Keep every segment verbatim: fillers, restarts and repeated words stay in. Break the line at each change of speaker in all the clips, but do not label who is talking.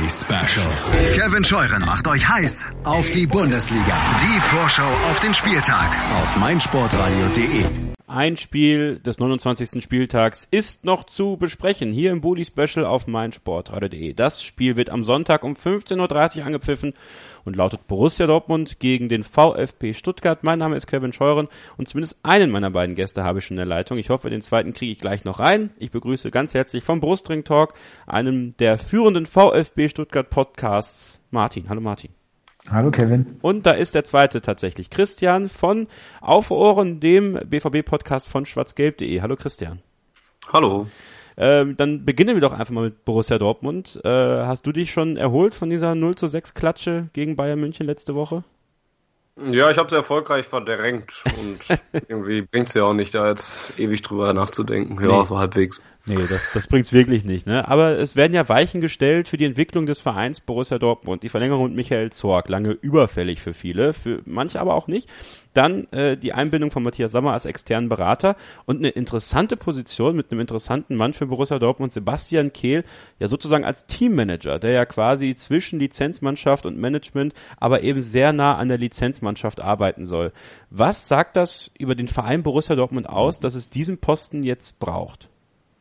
Special. Kevin Scheuren macht euch heiß auf die Bundesliga. Die Vorschau auf den Spieltag auf meinsportradio punkt de.
Ein Spiel des neunundzwanzigsten Spieltags ist noch zu besprechen, hier im Bully Special auf meinsportradio punkt de. Das Spiel wird am Sonntag um fünfzehn Uhr dreißig angepfiffen und lautet Borussia Dortmund gegen den VfB Stuttgart. Mein Name ist Kevin Scheuren und zumindest einen meiner beiden Gäste habe ich schon in der Leitung. Ich hoffe, den zweiten kriege ich gleich noch rein. Ich begrüße ganz herzlich vom Brustring Talk, einem der führenden VfB Stuttgart Podcasts, Martin. Hallo Martin.
Hallo Kevin.
Und da ist der zweite tatsächlich, Christian von Auf Ohren, dem B V B-Podcast von schwarzgelb punkt de. Hallo Christian.
Hallo.
Ähm, dann beginnen wir doch einfach mal mit Borussia Dortmund. Äh, hast du dich schon erholt von dieser null zu sechs Klatsche gegen Bayern München letzte Woche?
Ja, ich habe es erfolgreich verdrängt und irgendwie bringt's ja auch nicht, da jetzt ewig drüber nachzudenken. Ja, nee. So halbwegs.
Nee, das, das bringt's wirklich nicht, ne? Aber es werden ja Weichen gestellt für die Entwicklung des Vereins Borussia Dortmund. Die Verlängerung mit Michael Zorc, lange überfällig für viele, für manche aber auch nicht. Dann äh, die Einbindung von Matthias Sammer als externen Berater und eine interessante Position mit einem interessanten Mann für Borussia Dortmund, Sebastian Kehl, ja sozusagen als Teammanager, der ja quasi zwischen Lizenzmannschaft und Management, aber eben sehr nah an der Lizenzmannschaft arbeiten soll. Was sagt das über den Verein Borussia Dortmund aus, dass es diesen Posten jetzt braucht?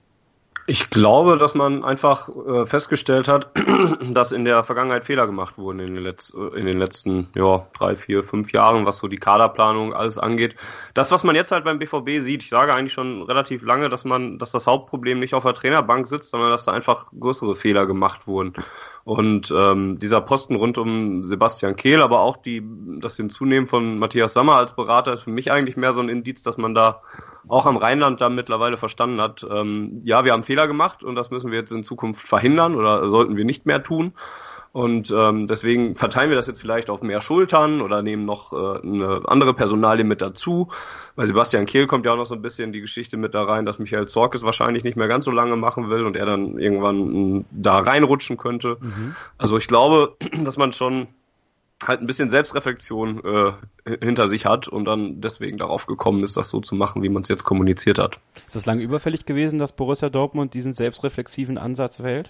Ich glaube, dass man einfach äh, festgestellt hat, dass in der Vergangenheit Fehler gemacht wurden in den, Letz-, in den letzten ja, drei, vier, fünf Jahren, was so die Kaderplanung alles angeht. Das, was man jetzt halt beim B V B sieht, ich sage eigentlich schon relativ lange, dass man, dass das Hauptproblem nicht auf der Trainerbank sitzt, sondern dass da einfach größere Fehler gemacht wurden. Und ähm, dieser Posten rund um Sebastian Kehl, aber auch die, das Hinzunehmen von Matthias Sammer als Berater ist für mich eigentlich mehr so ein Indiz, dass man da auch am Rheinland da mittlerweile verstanden hat, ähm, ja, wir haben Fehler gemacht und das müssen wir jetzt in Zukunft verhindern oder sollten wir nicht mehr tun. Und ähm, deswegen verteilen wir das jetzt vielleicht auf mehr Schultern oder nehmen noch äh, eine andere Personalie mit dazu. Bei Sebastian Kehl kommt ja auch noch so ein bisschen die Geschichte mit da rein, dass Michael Zorc es wahrscheinlich nicht mehr ganz so lange machen will und er dann irgendwann da reinrutschen könnte. Mhm. Also ich glaube, dass man schon halt ein bisschen Selbstreflexion äh, hinter sich hat und dann deswegen darauf gekommen ist, das so zu machen, wie man es jetzt kommuniziert hat.
Ist es lange überfällig gewesen, dass Borussia Dortmund diesen selbstreflexiven Ansatz wählt?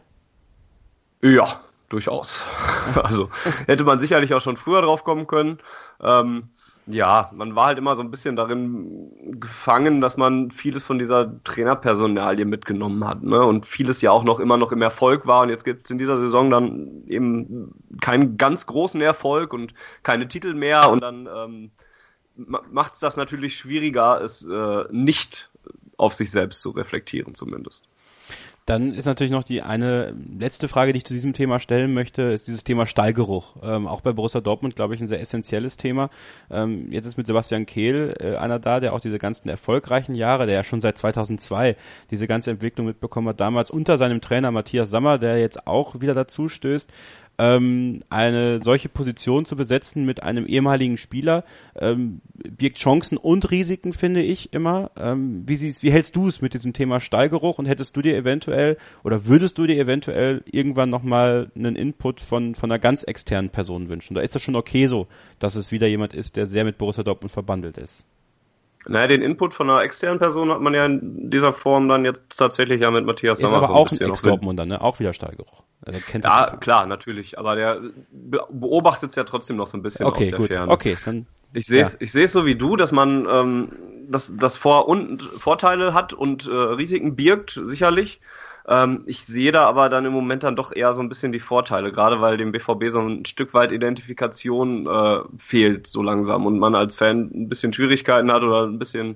Ja, durchaus. Also hätte man sicherlich auch schon früher drauf kommen können. Ähm, ja, man war halt immer so ein bisschen darin gefangen, dass man vieles von dieser Trainerpersonalie mitgenommen hat, ne? Und vieles ja auch noch immer noch im Erfolg war und jetzt gibt es in dieser Saison dann eben keinen ganz großen Erfolg und keine Titel mehr und dann ähm, macht es das natürlich schwieriger, es äh, nicht auf sich selbst zu reflektieren zumindest.
Dann ist natürlich noch die eine letzte Frage, die ich zu diesem Thema stellen möchte, ist dieses Thema Stallgeruch. Ähm, auch bei Borussia Dortmund, glaube ich, ein sehr essentielles Thema. Ähm, jetzt ist mit Sebastian Kehl äh, einer da, der auch diese ganzen erfolgreichen Jahre, der ja schon seit zweitausendzwei diese ganze Entwicklung mitbekommen hat, damals unter seinem Trainer Matthias Sammer, der jetzt auch wieder dazu stößt. Ähm, eine solche Position zu besetzen mit einem ehemaligen Spieler ähm, birgt Chancen und Risiken, finde ich immer. Ähm, wie, siehst, wie hältst du es mit diesem Thema Stallgeruch und hättest du dir eventuell oder würdest du dir eventuell irgendwann nochmal einen Input von, von einer ganz externen Person wünschen? Oder ist das schon okay so, dass es wieder jemand ist, der sehr mit Borussia Dortmund verbandelt ist?
Naja, den Input von einer externen Person hat man ja in dieser Form dann jetzt tatsächlich ja mit Matthias Sammer.
Ist aber so ein auch ein Ex-Dortmunder, ne? Auch wieder Stallgeruch. Also kennt
ja, klar, natürlich. Aber der beobachtet es ja trotzdem noch so ein bisschen
okay,
aus der
gut.
Ferne.
Okay, dann.
Ich sehe es, ja. ich sehe es so wie du, dass man ähm, das, das Vor- und Vorteile hat und äh, Risiken birgt, sicherlich. Ähm, ich sehe da aber dann im Moment dann doch eher so ein bisschen die Vorteile, gerade weil dem B V B so ein Stück weit Identifikation äh, fehlt so langsam und man als Fan ein bisschen Schwierigkeiten hat oder ein bisschen,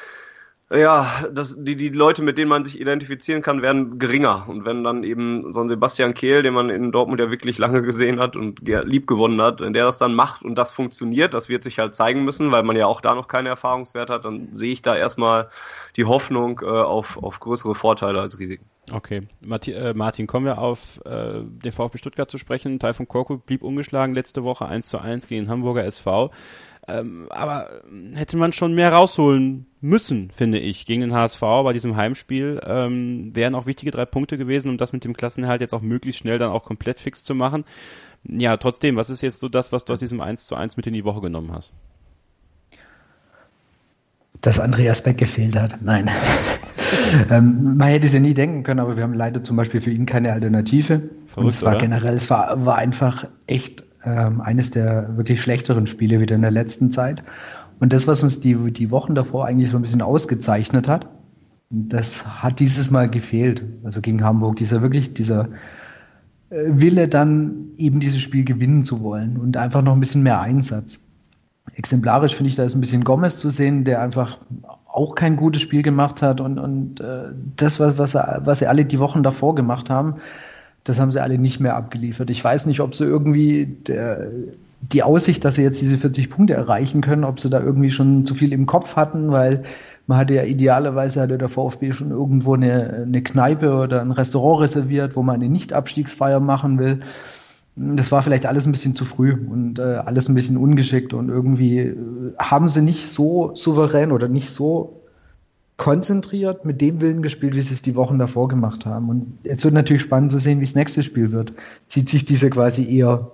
ja, das, die, die Leute, mit denen man sich identifizieren kann, werden geringer. Und wenn dann eben so ein Sebastian Kehl, den man in Dortmund ja wirklich lange gesehen hat und lieb gewonnen hat, wenn der das dann macht und das funktioniert, das wird sich halt zeigen müssen, weil man ja auch da noch keinen Erfahrungswert hat, dann sehe ich da erstmal die Hoffnung äh, auf, auf größere Vorteile als Risiken.
Okay, Martin, äh, Martin, kommen wir auf äh, den VfB Stuttgart zu sprechen. Taifun Korkut blieb ungeschlagen letzte Woche eins zu eins gegen Hamburger S V. Ähm, aber hätte man schon mehr rausholen müssen, finde ich, gegen den H S V bei diesem Heimspiel. Ähm, wären auch wichtige drei Punkte gewesen, um das mit dem Klassenerhalt jetzt auch möglichst schnell dann auch komplett fix zu machen. Ja, trotzdem, was ist jetzt so das, was du aus diesem eins zu eins mit in die Woche genommen hast?
Dass Andreas Beck gefehlt hat. Nein. ähm, man hätte es ja nie denken können, aber wir haben leider zum Beispiel für ihn keine Alternative. Verrückt, und es war oder? generell, es war, war einfach echt ähm, eines der wirklich schlechteren Spiele wieder in der letzten Zeit. Und das, was uns die, die Wochen davor eigentlich so ein bisschen ausgezeichnet hat, das hat dieses Mal gefehlt. Also gegen Hamburg, dieser wirklich, dieser äh, Wille dann eben dieses Spiel gewinnen zu wollen und einfach noch ein bisschen mehr Einsatz. Exemplarisch finde ich, da ist ein bisschen Gomez zu sehen, der einfach auch kein gutes Spiel gemacht hat und, und äh, das, was, was, er, was sie alle die Wochen davor gemacht haben, das haben sie alle nicht mehr abgeliefert. Ich weiß nicht, ob sie irgendwie der, die Aussicht, dass sie jetzt diese vierzig Punkte erreichen können, ob sie da irgendwie schon zu viel im Kopf hatten, weil man hatte ja idealerweise, hatte der VfB schon irgendwo eine, eine Kneipe oder ein Restaurant reserviert, wo man eine Nicht-Abstiegsfeier machen will. Das war vielleicht alles ein bisschen zu früh und äh, alles ein bisschen ungeschickt und irgendwie äh, haben sie nicht so souverän oder nicht so konzentriert mit dem Willen gespielt, wie sie es die Wochen davor gemacht haben. Und jetzt wird natürlich spannend zu sehen, wie das nächste Spiel wird. Zieht sich diese quasi eher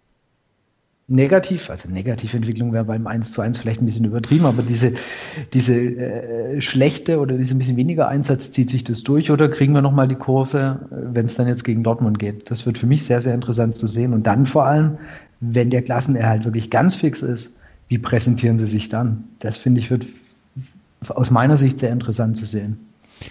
negativ, also Negativentwicklung wäre beim eins zu eins vielleicht ein bisschen übertrieben, aber diese, diese äh, schlechte oder diese ein bisschen weniger Einsatz, zieht sich das durch oder kriegen wir nochmal die Kurve, wenn es dann jetzt gegen Dortmund geht? Das wird für mich sehr, sehr interessant zu sehen. Und dann vor allem, wenn der Klassenerhalt wirklich ganz fix ist, wie präsentieren sie sich dann? Das finde ich wird aus meiner Sicht sehr interessant zu sehen.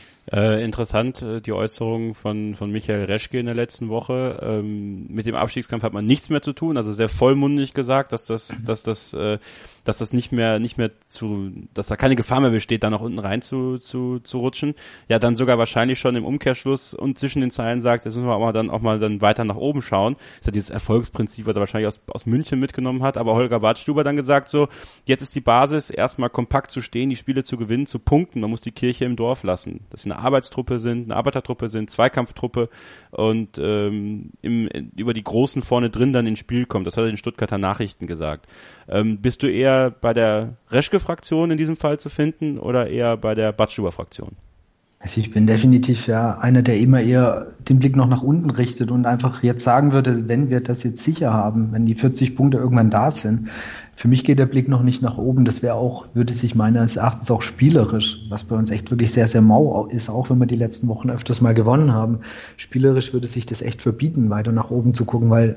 Äh, interessant, äh, die Äußerung von von Michael Reschke in der letzten Woche. Ähm, mit dem Abstiegskampf hat man nichts mehr zu tun, also sehr vollmundig gesagt, dass das, dass das, äh, dass das nicht mehr, nicht mehr zu, dass da keine Gefahr mehr besteht, da nach unten rein zu, zu, zu rutschen. Ja, dann sogar wahrscheinlich schon im Umkehrschluss und zwischen den Zeilen sagt, jetzt müssen wir auch mal dann auch mal dann weiter nach oben schauen. Das ist ja dieses Erfolgsprinzip, was er wahrscheinlich aus, aus München mitgenommen hat, aber Holger Badstuber dann gesagt so, jetzt ist die Basis, erstmal kompakt zu stehen, die Spiele zu gewinnen, zu punkten, man muss die Kirche im Dorf lassen. Das sind Arbeitstruppe sind, eine Arbeitertruppe sind, Zweikampftruppe und ähm, im, über die Großen vorne drin dann ins Spiel kommt. Das hat er den Stuttgarter Nachrichten gesagt. Ähm, bist du eher bei der Reschke-Fraktion in diesem Fall zu finden oder eher bei der Badstuber-Fraktion?
Also ich bin definitiv ja einer, der immer eher den Blick noch nach unten richtet und einfach jetzt sagen würde, wenn wir das jetzt sicher haben, wenn die vierzig Punkte irgendwann da sind, für mich geht der Blick noch nicht nach oben. Das wäre auch, würde sich meines Erachtens auch spielerisch, was bei uns echt wirklich sehr, sehr mau ist, auch wenn wir die letzten Wochen öfters mal gewonnen haben. Spielerisch würde sich das echt verbieten, weiter nach oben zu gucken, weil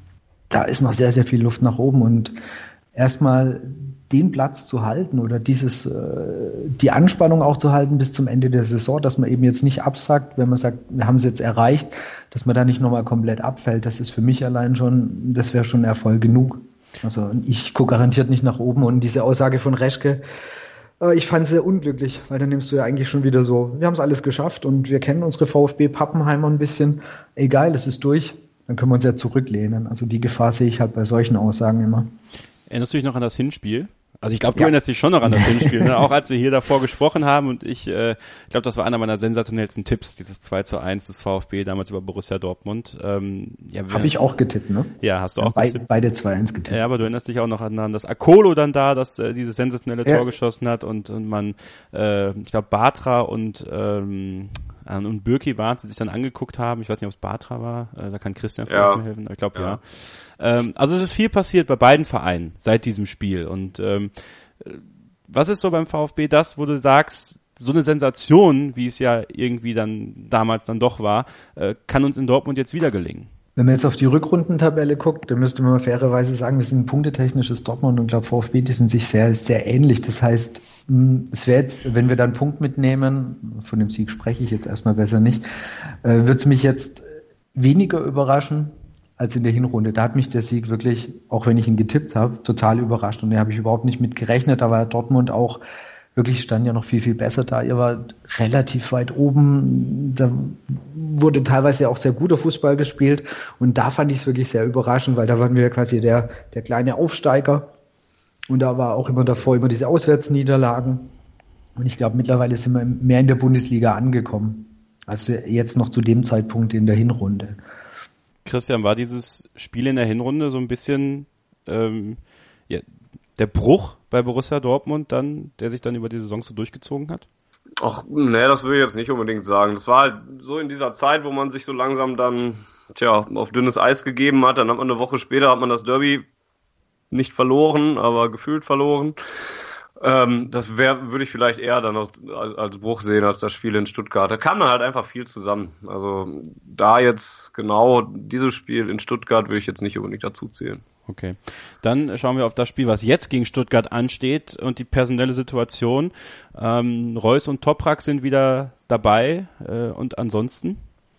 da ist noch sehr, sehr viel Luft nach oben und erstmal den Platz zu halten oder dieses, äh, die Anspannung auch zu halten bis zum Ende der Saison, dass man eben jetzt nicht absackt, wenn man sagt, wir haben es jetzt erreicht, dass man da nicht nochmal komplett abfällt. Das ist für mich allein schon, das wäre schon Erfolg genug. Also ich gucke garantiert nicht nach oben und diese Aussage von Reschke, äh, ich fand es sehr unglücklich, weil dann nimmst du ja eigentlich schon wieder so, wir haben es alles geschafft und wir kennen unsere VfB-Pappenheimer ein bisschen, egal, es ist durch, dann können wir uns ja zurücklehnen. Also die Gefahr sehe ich halt bei solchen Aussagen immer.
Erinnerst du dich noch an das Hinspiel? Also ich glaube, du ja. erinnerst dich schon noch an das Hinspiel, ne? Auch als wir hier davor gesprochen haben und ich äh, ich glaube, das war einer meiner sensationellsten Tipps, dieses zwei zu eins des VfB damals über Borussia Dortmund. Ähm, ja,
Habe ich auch getippt, ne?
Ja, hast du
ja,
auch
bei,
getippt.
Beide zwei eins getippt.
Ja, aber du erinnerst dich auch noch an, an das Akolo dann da, das äh, dieses sensationelle Tor ja. geschossen hat und und man, äh, ich glaube, Bartra und ähm, und Bürki waren, die sich dann angeguckt haben. Ich weiß nicht, ob es Bartra war. Äh, da kann Christian vielleicht ja. mir helfen. Ich glaube, ja. ja. Ähm, also es ist viel passiert bei beiden Vereinen seit diesem Spiel. Und ähm, was ist so beim VfB das, wo du sagst, so eine Sensation, wie es ja irgendwie dann damals dann doch war, äh, kann uns in Dortmund jetzt wieder gelingen?
Wenn man jetzt auf die Rückrundentabelle guckt, dann müsste man fairerweise sagen, wir sind ein punktetechnisches Dortmund und ich glaube VfB, die sind sich sehr, sehr ähnlich. Das heißt, es wäre jetzt, wenn wir da einen Punkt mitnehmen, von dem Sieg spreche ich jetzt erstmal besser nicht, äh, wird es mich jetzt weniger überraschen als in der Hinrunde. Da hat mich der Sieg wirklich, auch wenn ich ihn getippt habe, total überrascht und da habe ich überhaupt nicht mit gerechnet. Da war Dortmund auch wirklich, stand ja noch viel, viel besser da. Ihr war relativ weit oben. Da wurde teilweise auch sehr guter Fußball gespielt. Und da fand ich es wirklich sehr überraschend, weil da waren wir quasi der, der kleine Aufsteiger. Und da war auch immer davor immer diese Auswärtsniederlagen. Und ich glaube, mittlerweile sind wir mehr in der Bundesliga angekommen. Also jetzt noch zu dem Zeitpunkt in der Hinrunde.
Christian, war dieses Spiel in der Hinrunde so ein bisschen ähm, ja, der Bruch bei Borussia Dortmund dann, der sich dann über die Saison so durchgezogen hat?
Ach, nee, das würde ich jetzt nicht unbedingt sagen. Das war halt so in dieser Zeit, wo man sich so langsam dann, tja, auf dünnes Eis gegeben hat. Dann hat man eine Woche später, hat man das Derby nicht verloren, aber gefühlt verloren. Ähm, das wäre, würde ich vielleicht eher dann noch als Bruch sehen als das Spiel in Stuttgart. Da kam dann halt einfach viel zusammen. Also da jetzt genau dieses Spiel in Stuttgart würde ich jetzt nicht unbedingt dazu zählen.
Okay, dann schauen wir auf das Spiel, was jetzt gegen Stuttgart ansteht und die personelle Situation. Ähm, Reus und Toprak sind wieder dabei äh, und ansonsten?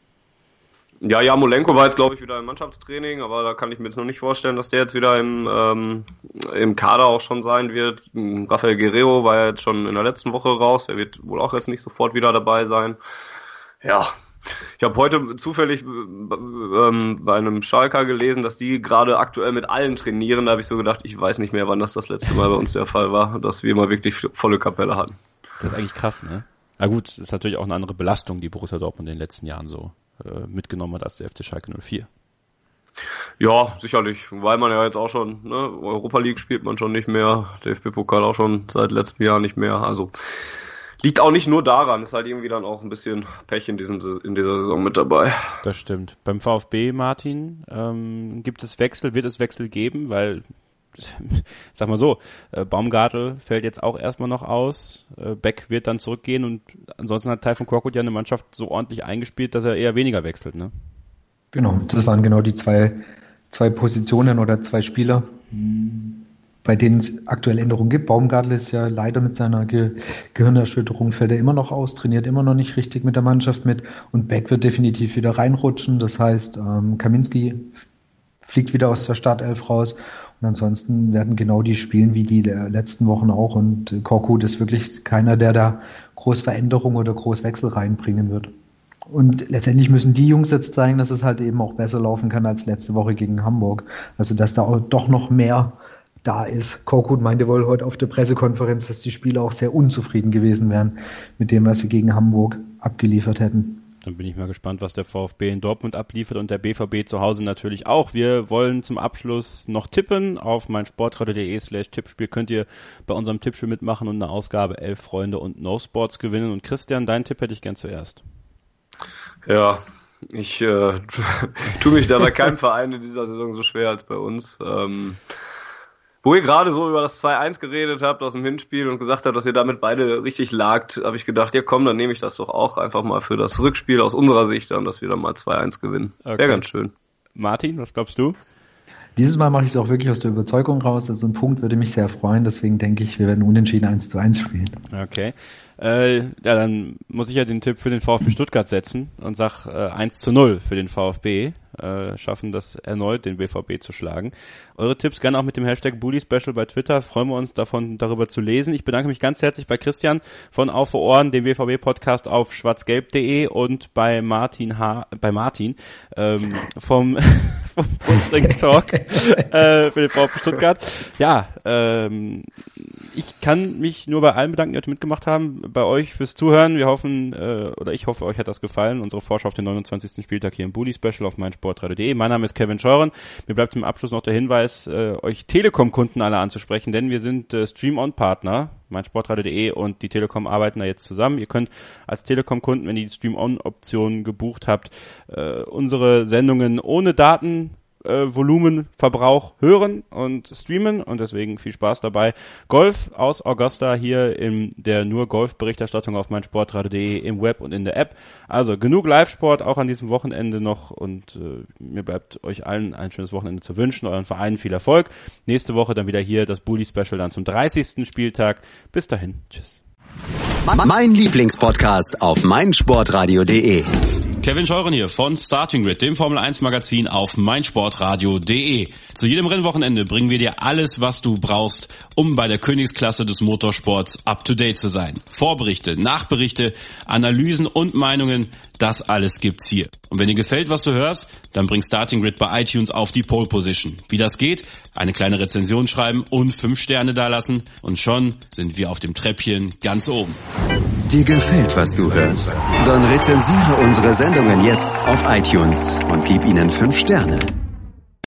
Ja, Jarmolenko war jetzt, glaube ich, wieder im Mannschaftstraining, aber da kann ich mir jetzt noch nicht vorstellen, dass der jetzt wieder im, ähm, im Kader auch schon sein wird. Rafael Guerrero war ja jetzt schon in der letzten Woche raus, der wird wohl auch jetzt nicht sofort wieder dabei sein. Ja, ich habe heute zufällig ähm, bei einem Schalker gelesen, dass die gerade aktuell mit allen trainieren. Da habe ich so gedacht, ich weiß nicht mehr, wann das das letzte Mal bei uns der Fall war, dass wir mal wirklich volle Kapelle hatten.
Das ist eigentlich krass, ne? Na gut, das ist natürlich auch eine andere Belastung, die Borussia Dortmund in den letzten Jahren so mitgenommen hat als der F C Schalke null vier.
Ja, sicherlich, weil man ja jetzt auch schon, ne, Europa League spielt man schon nicht mehr, D F B-Pokal auch schon seit letztem Jahr nicht mehr, also liegt auch nicht nur daran, ist halt irgendwie dann auch ein bisschen Pech in diesem in dieser Saison mit dabei.
Das stimmt. Beim VfB, Martin, ähm, gibt es Wechsel, wird es Wechsel geben, weil sag mal so, äh, Baumgartel fällt jetzt auch erstmal noch aus, äh, Beck wird dann zurückgehen und ansonsten hat Tayfun Korkut ja eine Mannschaft so ordentlich eingespielt, dass er eher weniger wechselt, ne?
Genau, das waren genau die zwei, zwei Positionen oder zwei Spieler, bei denen es aktuell Änderungen gibt. Baumgartel ist ja leider mit seiner Ge- Gehirnerschütterung, fällt er immer noch aus, trainiert immer noch nicht richtig mit der Mannschaft mit und Beck wird definitiv wieder reinrutschen, das heißt, ähm, Kaminski fliegt wieder aus der Startelf raus. Und ansonsten werden genau die spielen wie die der letzten Wochen auch. Und Korkut ist wirklich keiner, der da groß Veränderung oder groß Wechsel reinbringen wird. Und letztendlich müssen die Jungs jetzt zeigen, dass es halt eben auch besser laufen kann als letzte Woche gegen Hamburg. Also dass da auch doch noch mehr da ist. Korkut meinte wohl heute auf der Pressekonferenz, dass die Spieler auch sehr unzufrieden gewesen wären mit dem, was sie gegen Hamburg abgeliefert hätten.
Dann bin ich mal gespannt, was der VfB in Dortmund abliefert und der B V B zu Hause natürlich auch. Wir wollen zum Abschluss noch tippen. Auf meinsportradio.de slash Tippspiel könnt ihr bei unserem Tippspiel mitmachen und eine Ausgabe elf Freunde und No Sports gewinnen. Und Christian, deinen Tipp hätte ich gern zuerst.
Ja, ich äh, tue mich da bei keinem Verein in dieser Saison so schwer als bei uns. Ähm, Wo ihr gerade so über das zwei eins geredet habt aus dem Hinspiel und gesagt habt, dass ihr damit beide richtig lagt, habe ich gedacht, ja komm, dann nehme ich das doch auch einfach mal für das Rückspiel aus unserer Sicht an, dass wir dann mal zwei eins gewinnen. Okay. Wäre ganz schön.
Martin, was glaubst du?
Dieses Mal mache ich es auch wirklich aus der Überzeugung raus. Also ein Punkt würde mich sehr freuen, deswegen denke ich, wir werden unentschieden eins zu eins spielen.
Okay. Äh, ja, dann muss ich ja den Tipp für den VfB Stuttgart setzen und sag äh, eins zu null für den VfB. Äh, schaffen das erneut, den B V B zu schlagen. Eure Tipps gerne auch mit dem Hashtag Bully Special bei Twitter. Freuen wir uns davon, darüber zu lesen. Ich bedanke mich ganz herzlich bei Christian von Auf vor Ohren, dem B V B-Podcast auf schwarzgelb punkt de und bei Martin H., bei Martin, ähm, vom, vom Brustring Talk, äh, für den VfB Stuttgart. Ja, ähm, ich kann mich nur bei allen bedanken, die heute mitgemacht haben, bei euch fürs Zuhören. Wir hoffen, äh, oder ich hoffe, euch hat das gefallen. Unsere Vorschau auf den neunundzwanzigsten Spieltag hier im Bully Special auf meinsportradio punkt de. Mein Name ist Kevin Scheuren. Mir bleibt zum Abschluss noch der Hinweis, äh, euch Telekom-Kunden alle anzusprechen, denn wir sind äh, Stream-On-Partner, meinsportradio punkt de, und die Telekom arbeiten da jetzt zusammen. Ihr könnt als Telekom-Kunden, wenn ihr die Stream-On-Option gebucht habt, äh, unsere Sendungen ohne Daten Äh, Volumenverbrauch hören und streamen und deswegen viel Spaß dabei. Golf aus Augusta hier in der nur Golf-Berichterstattung auf meinsportradio punkt de im Web und in der App. Also genug Live-Sport auch an diesem Wochenende noch und äh, mir bleibt euch allen ein schönes Wochenende zu wünschen, euren Vereinen viel Erfolg. Nächste Woche dann wieder hier das Bully-Special dann zum dreißigsten Spieltag. Bis dahin, tschüss.
Mein Lieblingspodcast auf meinsportradio punkt de.
Kevin Scheuren hier von Starting Grid, dem Formel eins Magazin auf meinsportradio punkt de. Zu jedem Rennwochenende bringen wir dir alles, was du brauchst, um bei der Königsklasse des Motorsports up to date zu sein. Vorberichte, Nachberichte, Analysen und Meinungen, das alles gibt's hier. Und wenn dir gefällt, was du hörst, dann bring Starting Grid bei iTunes auf die Pole Position. Wie das geht? Eine kleine Rezension schreiben und fünf Sterne dalassen und schon sind wir auf dem Treppchen ganz oben.
Dir gefällt, was du hörst? Dann rezensiere unsere Sendungen jetzt auf iTunes und gib ihnen fünf Sterne.